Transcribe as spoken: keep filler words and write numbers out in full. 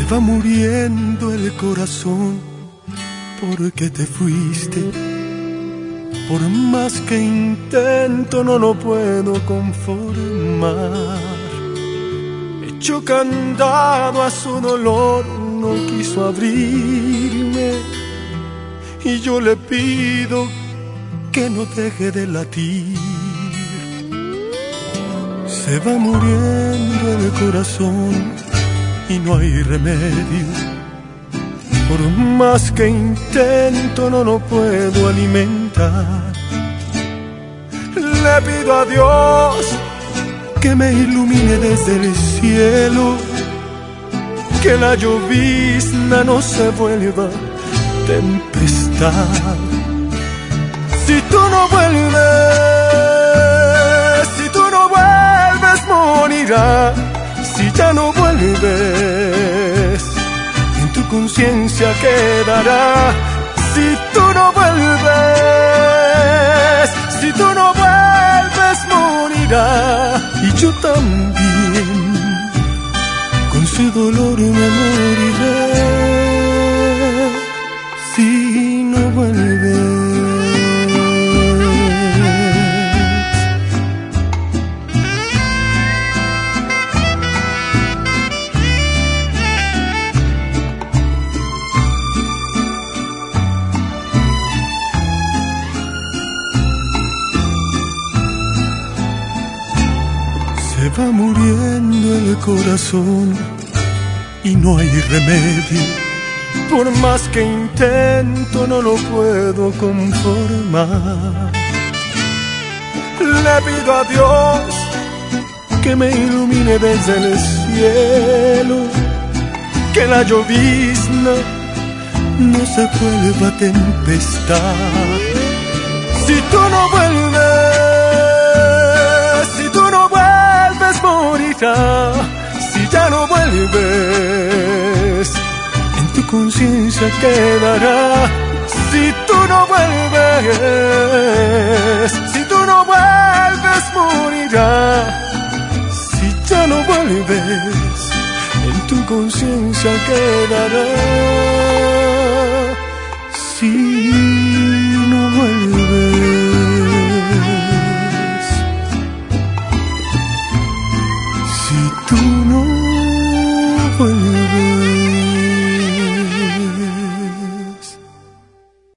va muriendo el corazón porque te fuiste. Por más que intento no lo puedo conformar. Echó candado a su dolor, no quiso abrirme. Y yo le pido que no deje de latir. Se va muriendo el corazón y no hay remedio. Por más que intento no lo puedo alimentar. Le pido a Dios que me ilumine desde el cielo, que la llovizna no se vuelva tempestad. Si tú no vuelves, si tú no vuelves, morirá. Si ya no vuelves, en tu conciencia quedará. Si tú no vuelves, si tú no vuelves, morirá. Y yo también, con su dolor me moriré. Si no vuelves. Se va muriendo el corazón y no hay remedio. Por más que intento no lo puedo conformar. Le pido a Dios que me ilumine desde el cielo, que la llovizna no se vuelva tempestad. Si tú no vuelves, si tú no vuelves, morirá. Si ya no vuelves, tu conciencia quedará. Si tú no vuelves, si tú no vuelves, morirá. Si ya no vuelves, en tu conciencia quedará. Si no vuelves, si tú no vuelves.